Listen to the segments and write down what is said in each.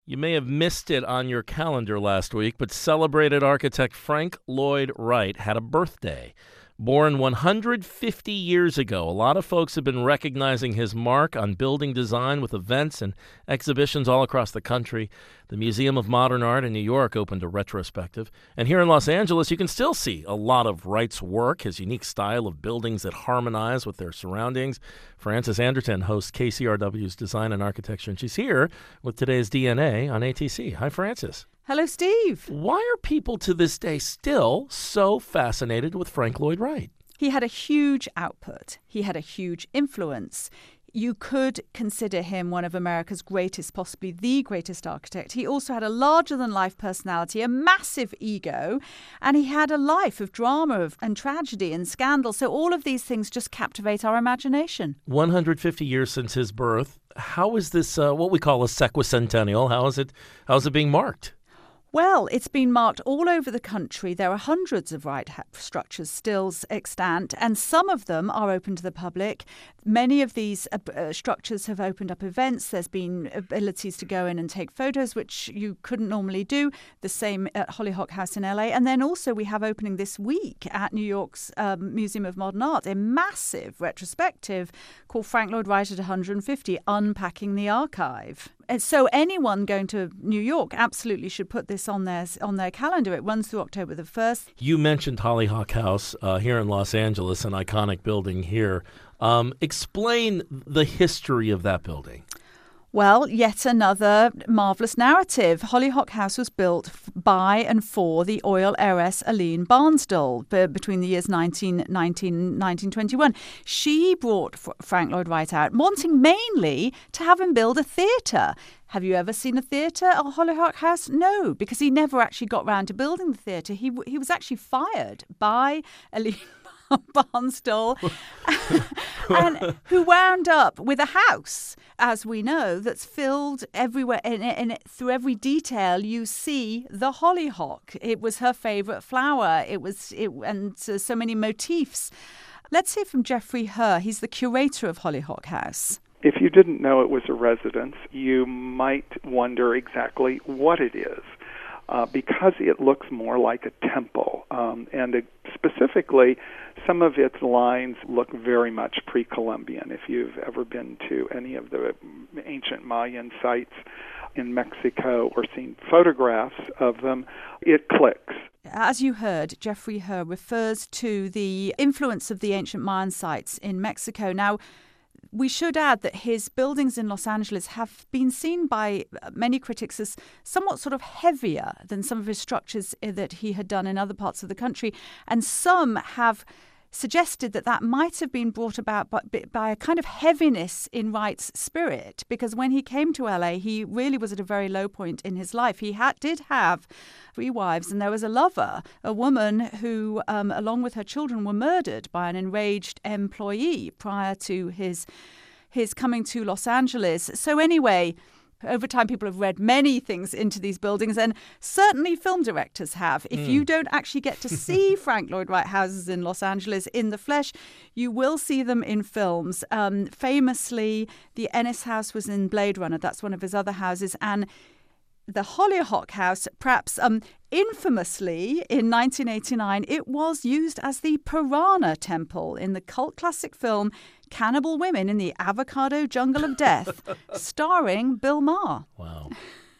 You may have missed it on your calendar last week, but celebrated architect Frank Lloyd Wright had a birthday. Born 150 years ago, a lot of folks have been recognizing his mark on building design with events and exhibitions all across the country. The Museum of Modern Art in New York opened a retrospective. And here in Los Angeles, you can still see a lot of Wright's work, his unique style of buildings that harmonize with their surroundings. Frances Anderton hosts KCRW's Design and Architecture, and she's here with today's DNA on ATC. Hi, Frances. Hello, Steve. Why are people to this day still so fascinated with Frank Lloyd Wright? He had a huge output. He had a huge influence. You could consider him one of America's greatest, possibly the greatest architect. He also had a larger-than-life personality, a massive ego, and he had a life of drama and tragedy and scandal. So all of these things just captivate our imagination. 150 years since his birth. How is this what we call a sesquicentennial? How is it being marked? Well, it's been marked all over the country. There are hundreds of Wright structures still extant, and some of them are open to the public. Many of these structures have opened up events. There's been abilities to go in and take photos, which you couldn't normally do. The same at Hollyhock House in LA. And then also we have opening this week at New York's Museum of Modern Art, a massive retrospective called Frank Lloyd Wright at 150, Unpacking the Archive. And so anyone going to New York absolutely should put this on their calendar. It runs through October the 1st. You mentioned Hollyhock House here in Los Angeles, an iconic building here. Explain the history of that building. Well, yet another marvelous narrative. Hollyhock House was built by and for the oil heiress Aline Barnsdall between the years 1919 and 1921. She brought Frank Lloyd Wright out, wanting mainly to have him build a theatre. Have you ever seen a theatre at Hollyhock House? No, because he never actually got round to building the theatre. He was actually fired by Aline Barnsdall, and who wound up with a house, as we know, that's filled everywhere. In it, through every detail, you see the hollyhock. It was her favourite flower. And so many motifs. Let's hear from Jeffrey Herr. He's the curator of Hollyhock House. If you didn't know it was a residence, you might wonder exactly what it is. Because it looks more like a temple. Specifically, some of its lines look very much pre-Columbian. If you've ever been to any of the ancient Mayan sites in Mexico or seen photographs of them, it clicks. As you heard, Jeffrey Herr refers to the influence of the ancient Mayan sites in Mexico. Now, we should add that his buildings in Los Angeles have been seen by many critics as somewhat sort of heavier than some of his structures that he had done in other parts of the country. And some have suggested that might have been brought about by a kind of heaviness in Wright's spirit, because when he came to LA, he really was at a very low point in his life. He did have 3 wives, and there was a lover, a woman who, along with her children, were murdered by an enraged employee prior to his coming to Los Angeles. So anyway, over time, people have read many things into these buildings, and certainly film directors have. If you don't actually get to see Frank Lloyd Wright houses in Los Angeles in the flesh, you will see them in films. Famously, the Ennis House was in Blade Runner. That's one of his other houses. And the Hollyhock House, perhaps infamously, in 1989, it was used as the Piranha Temple in the cult classic film Cannibal Women in the Avocado Jungle of Death, starring Bill Maher. Wow.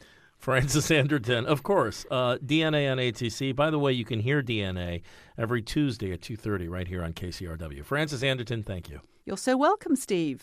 Frances Anderton, of course. DNA on ATC. By the way, you can hear DNA every Tuesday at 2:30 right here on KCRW. Frances Anderton, thank you. You're so welcome, Steve.